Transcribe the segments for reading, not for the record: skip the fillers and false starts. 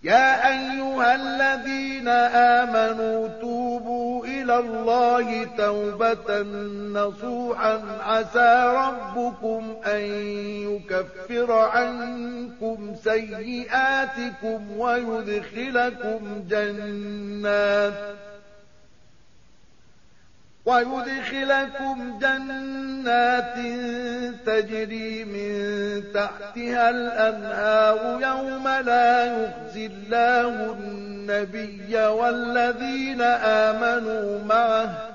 يا أيها الذين آمنوا توبوا إلى الله توبة نصوحا عسى ربكم أن يكفر عنكم سيئاتكم ويدخلكم جنات تجري من تحتها الأنهار يوم لا يخزي الله النبي والذين آمنوا معه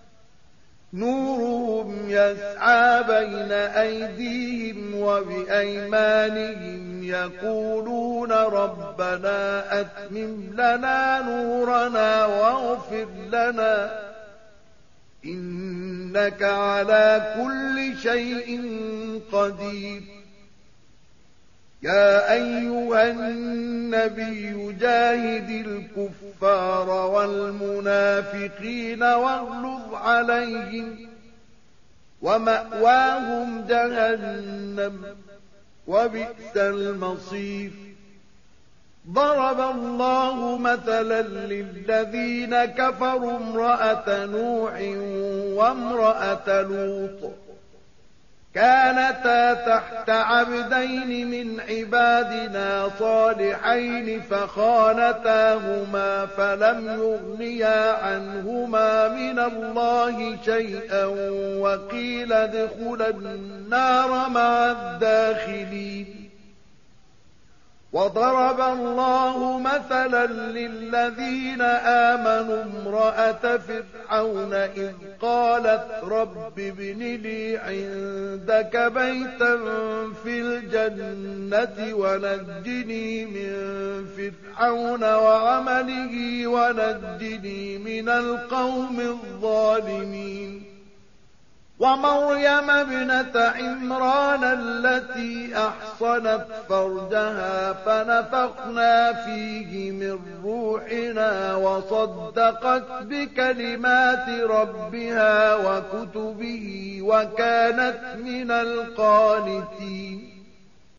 نورهم يسعى بين أيديهم وبأيمانهم يقولون ربنا أتمم لنا نورنا واغفر لنا إنك على كل شيء قدير. يا أيها النبي جاهد الكفار والمنافقين واغلظ عليهم ومأواهم جهنم وبئس المصير. ضرب الله مثلا للذين كفروا امرأة نوح وامرأة لوط كانتا تحت عبدين من عبادنا صالحين فخانتاهما فلم يغنيا عنهما من الله شيئا وقيل ادخلا النار مع الداخلين. وضرب الله مثلا للذين آمنوا امرأة فرعون إذ قالت رب ابن لي عندك بيتا في الجنة ونجني من فرعون وعمله ونجني من القوم الظالمين. ومريم ابنة عمران التي أحصنت فرجها فنفخنا فيه من روحنا وصدقت بكلمات ربها وكتبه وكانت من القانتين.